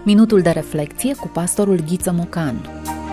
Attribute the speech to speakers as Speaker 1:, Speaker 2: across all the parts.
Speaker 1: Minutul de reflecție cu pastorul Ghiță Mocan.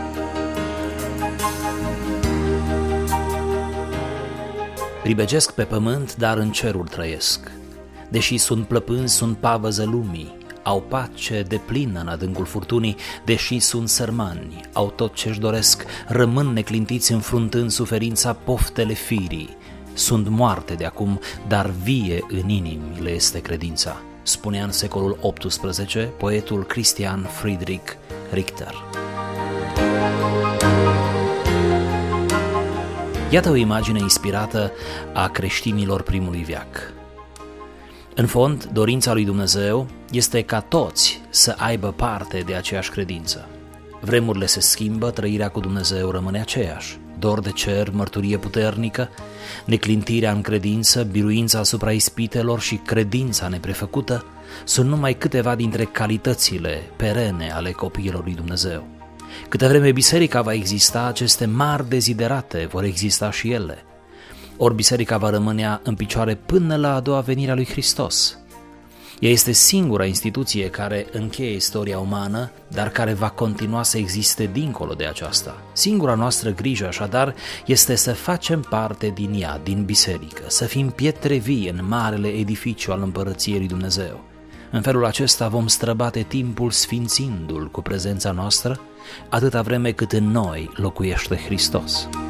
Speaker 2: Pribegesc pe pământ, dar în cerul trăiesc. Deși sunt plăpânzi, sunt pavăză lumii. Au pace deplină în adâncul furtunii. Deși sunt sărmani, au tot ce-și doresc. Rămân neclintiți înfruntând suferința poftele firii. Sunt moarte de acum, dar vie în inimi le este credința, spunea în secolul XVIII poetul Christian Friedrich Richter. Iată o imagine inspirată a creștinilor primului veac. În fond, dorința lui Dumnezeu este ca toți să aibă parte de aceeași credință. Vremurile se schimbă, trăirea cu Dumnezeu rămâne aceeași. Dor de cer, mărturie puternică, neclintirea în credință, biruința asupra ispitelor și credința neprefăcută sunt numai câteva dintre calitățile perene ale copiilor lui Dumnezeu. Câtă vreme biserica va exista, aceste mari deziderate vor exista și ele. Ori biserica va rămâne în picioare până la a doua venire a lui Hristos. Ea este singura instituție care încheie istoria umană, dar care va continua să existe dincolo de aceasta. Singura noastră grijă, așadar, este să facem parte din ea, din biserică, să fim pietre vii în marele edificiu al împărăției lui Dumnezeu. În felul acesta vom străbate timpul sfințindu-l cu prezența noastră, atâta vreme cât în noi locuiește Hristos.